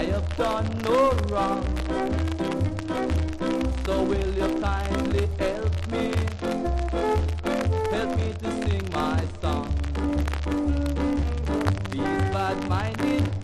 have done no wrong. So will you kindly help me to sing my song? These bad-minded